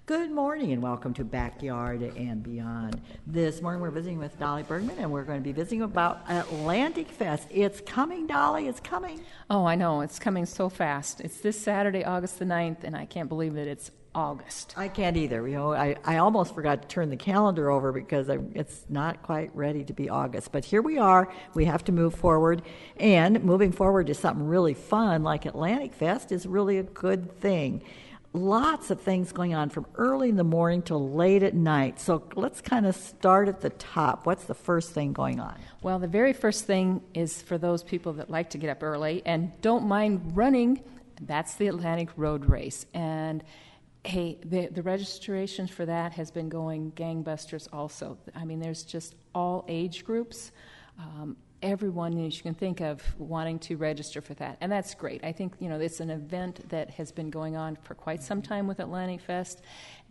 Good morning and welcome to Backyard and Beyond. This morning we're visiting with Dolly Bergman and we're going to be visiting about Atlantic Fest. It's coming, Dolly, it's coming. Oh, I know, it's coming so fast. It's this Saturday, August the 9th, and I can't believe that it's August. I can't either. You know, I almost forgot to turn the calendar over because it's not quite ready to be August. But here we are. We have to move forward. And moving forward to something really fun like Atlantic Fest is really a good thing. Lots of things going on from early in the morning till late at night. So let's kind of start at the top. What's the first thing going on? Well, the very first thing is for those people that like to get up early and don't mind running. That's the Atlantic Road Race. And hey, the registration for that has been going gangbusters also. I mean, there's just all age groups. Everyone you can think of wanting to register for that, and that's great. I think, you know, it's an event that has been going on for quite some time with Atlantic Fest,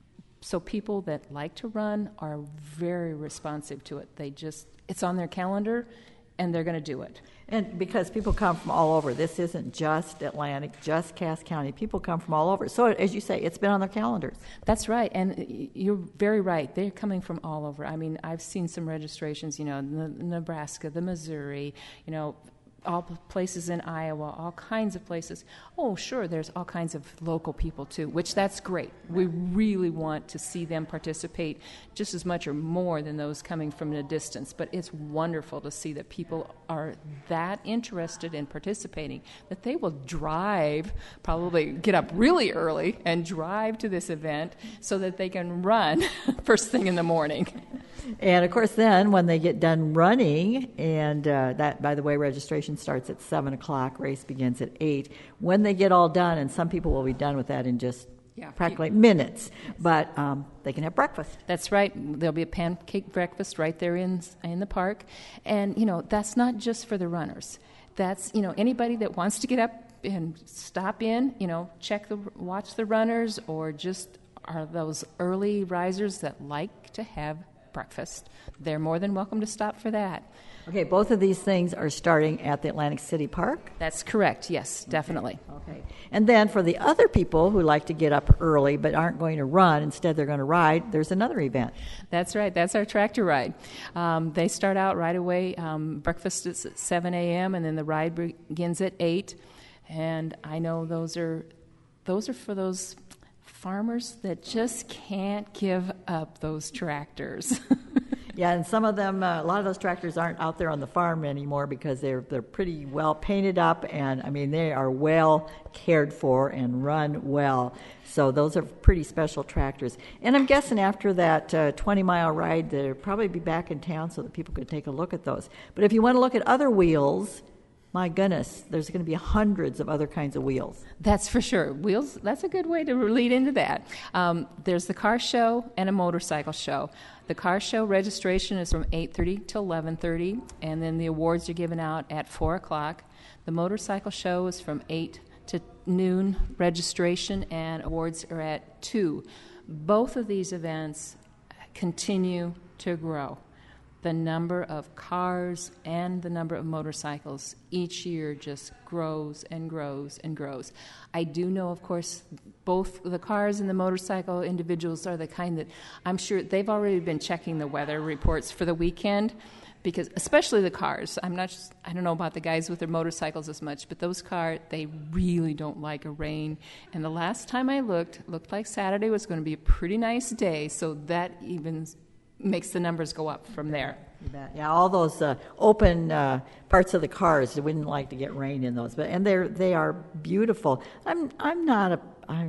so people that like to run are very responsive to it. It's on their calendar, and they're going to do it. And because people come from all over. This isn't just Atlantic, just Cass County. People come from all over. So, as you say, it's been on their calendars. That's right, and you're very right. They're coming from all over. I mean, I've seen some registrations, you know, Nebraska, the Missouri, you know, all places in Iowa, all kinds of places. Oh, sure, there's all kinds of local people, too, which that's great. We really want to see them participate just as much or more than those coming from a distance. But it's wonderful to see that people are that interested in participating that they will drive, probably get up really early and drive to this event so that they can run first thing in the morning. And, of course, then when they get done running, and that, by the way, registration starts at 7 o'clock, race begins at 8. When they get all done, and some people will be done with that in just practically minutes, but they can have breakfast. That's right. There'll be a pancake breakfast right there in the park. And, you know, that's not just for the runners. That's, you know, anybody that wants to get up and stop in, you know, watch the runners, or just are those early risers that like to have breakfast. They're more than welcome to stop for that. Okay, both of these things are starting at the Atlantic City Park? That's correct, yes, definitely. Okay. And then for the other people who like to get up early but aren't going to run, instead they're going to ride, there's another event. That's right, that's our tractor ride. They start out right away. Breakfast is at 7 a.m. and then the ride begins at 8. And I know those are for those farmers that just can't give up those tractors. Yeah, and some of them, a lot of those tractors aren't out there on the farm anymore because they're pretty well painted up, and I mean they are well cared for and run well. So those are pretty special tractors. And I'm guessing after that 20-mile ride, they'll probably be back in town so that people could take a look at those. But if you want to look at other wheels, my goodness, there's going to be hundreds of other kinds of wheels. That's for sure. Wheels, that's a good way to lead into that. There's the car show and a motorcycle show. The car show registration is from 8:30 to 11:30, and then the awards are given out at 4 o'clock. The motorcycle show is from 8 to noon registration, and awards are at 2. Both of these events continue to grow. The number of cars and the number of motorcycles each year just grows and grows and grows. I do know, of course, both the cars and the motorcycle individuals are the kind that I'm sure they've already been checking the weather reports for the weekend, because especially the cars. I don't know about the guys with their motorcycles as much, but those cars, they really don't like a rain. And the last time I looked like Saturday was going to be a pretty nice day, so that even makes the numbers go up from there. You bet. Yeah, all those open parts of the cars, they wouldn't like to get rain in those, but they are beautiful. I'm not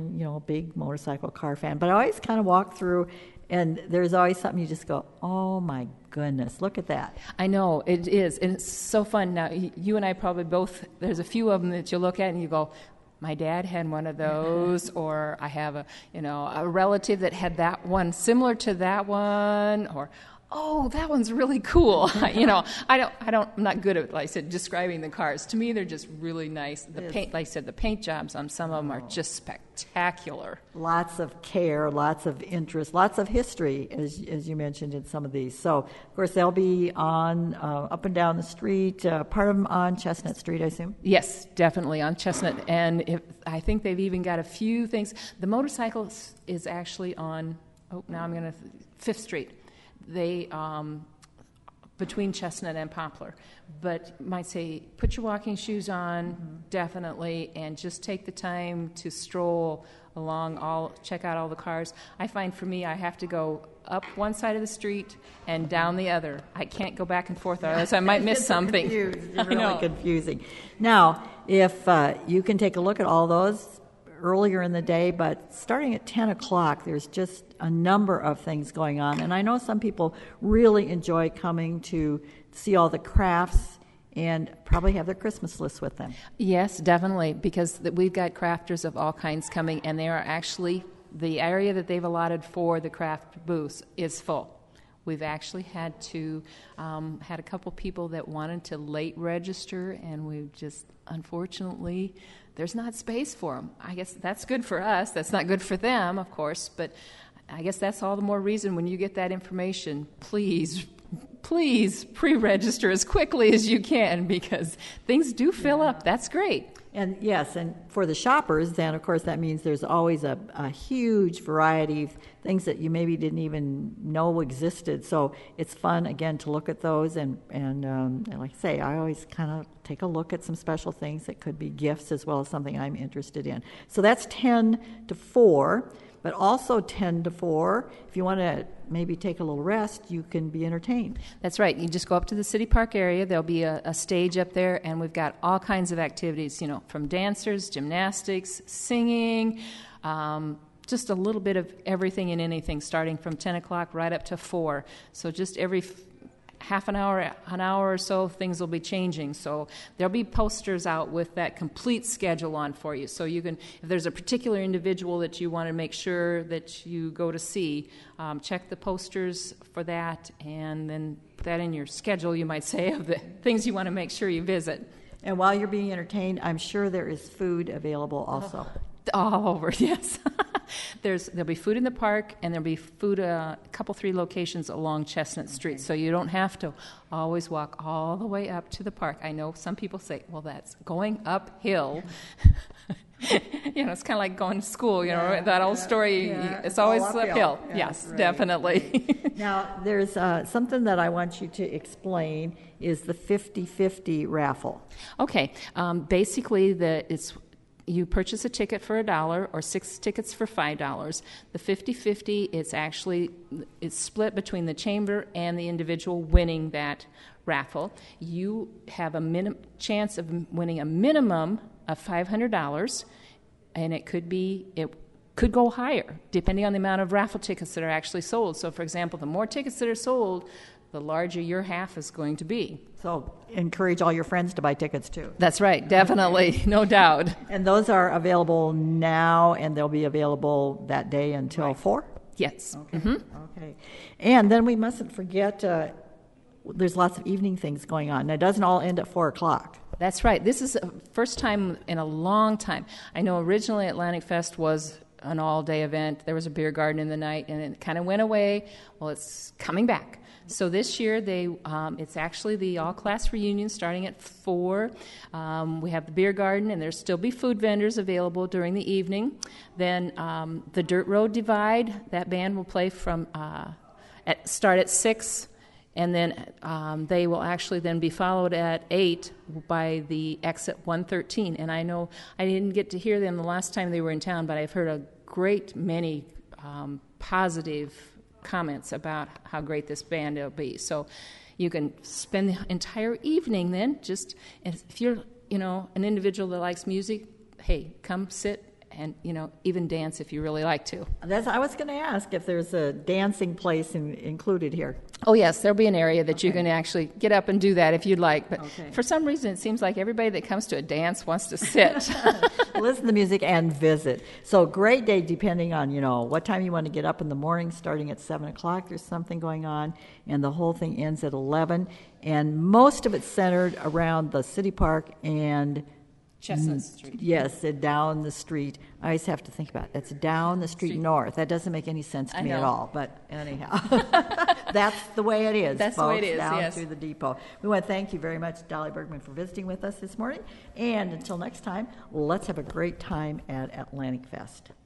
a big motorcycle car fan, but I always kind of walk through, and there's always something you just go, oh my goodness, look at that. I know it is, and it's so fun. Now you and I probably both. There's a few of them that you look at and you go, my dad had one of those, or I have a relative that had that one similar to that one, or oh, that one's really cool. I'm not good at, like I said, describing the cars. To me, they're just really nice. The paint, like I said, the paint jobs on some of them are just spectacular. Lots of care, lots of interest, lots of history, as you mentioned in some of these. So, of course, they'll be on up and down the street, part of them on Chestnut Street, I assume? Yes, definitely on Chestnut. And I think they've even got a few things. The motorcycle is actually on, Fifth Street. They between Chestnut and Poplar, but might say put your walking shoes on, definitely, and just take the time to stroll along, check out all the cars. I find for me, I have to go up one side of the street and down the other. I can't go back and forth, otherwise I might miss something. You're really confusing. Now, if you can take a look at all those earlier in the day, but starting at 10 o'clock, there's just a number of things going on. And I know some people really enjoy coming to see all the crafts and probably have their Christmas lists with them. Yes, definitely, because we've got crafters of all kinds coming, and they are actually, the area that they've allotted for the craft booths is full. We've actually had a couple people that wanted to late register, and we've just, unfortunately, there's not space for them. I guess that's good for us. That's not good for them, of course, but I guess that's all the more reason when you get that information, please pre-register as quickly as you can, because things do fill up. That's great. And yes, and for the shoppers, then of course that means there's always a huge variety of things that you maybe didn't even know existed. So it's fun again to look at those, and like I say, I always kind of take a look at some special things that could be gifts as well as something I'm interested in. So that's 10 to 4. But also 10 to 4, if you want to maybe take a little rest, you can be entertained. That's right. You just go up to the City Park area. There'll be a stage up there, and we've got all kinds of activities, from dancers, gymnastics, singing, just a little bit of everything and anything, starting from 10 o'clock right up to 4. So just every half an hour or so, things will be changing. So there'll be posters out with that complete schedule on for you. So you can, if there's a particular individual that you want to make sure that you go to see, check the posters for that, and then put that in your schedule, you might say, of the things you want to make sure you visit. And while you're being entertained, I'm sure there is food available also. All over, yes. There'll be food in the park, and there'll be food a couple, 3 locations along Chestnut Street, okay. So you don't have to always walk all the way up to the park. I know some people say, well, that's going uphill. It's kind of like going to school, that old story. Yeah. It's always uphill. Yeah, yes, right. Definitely. Now, there's something that I want you to explain is the 50-50 raffle. Okay. Basically, you purchase a ticket for $1 or 6 tickets for $5. The 50-50, it's split between the chamber and the individual winning that raffle. You have a chance of winning a minimum of $500, and it could go higher depending on the amount of raffle tickets that are actually sold. So, for example, the more tickets that are sold, the larger your half is going to be. So encourage all your friends to buy tickets too. That's right, definitely, no doubt. And those are available now, and they'll be available that day until 4? Yes. Okay. Mm-hmm. Okay. And then we mustn't forget there's lots of evening things going on. Now, it doesn't all end at 4 o'clock. That's right. This is the first time in a long time. I know originally Atlantic Fest was an all-day event. There was a beer garden in the night, and it kind of went away. Well, it's coming back. So this year, it's actually the all-class reunion starting at 4. We have the beer garden, and there'll still be food vendors available during the evening. Then the Dirt Road Divide, that band will play start at 6, and then they will actually then be followed at 8 by the Exit 113. And I know I didn't get to hear them the last time they were in town, but I've heard a great many positive comments about how great this band will be. So you can spend the entire evening then, just if you're an individual that likes music, hey, come sit and, even dance if you really like to. I was going to ask if there's a dancing place included here. Oh, yes, there'll be an area that you can actually get up and do that if you'd like. But Okay. for some reason, it seems like everybody that comes to a dance wants to sit. Listen to the music and visit. So great day depending on, what time you want to get up in the morning, starting at 7 o'clock. There's something going on, and the whole thing ends at 11. And most of it's centered around the city park and Chestnut Street. yes, down the street. I always have to think about it. That's down the street north. That doesn't make any sense to I me at know. all. But anyhow, that's the way it is. That's the folks, way it is, down yes. through the depot. We want to thank you very much, Dolly Bergman, for visiting with us this morning. And until next time, let's have a great time at Atlantic Fest.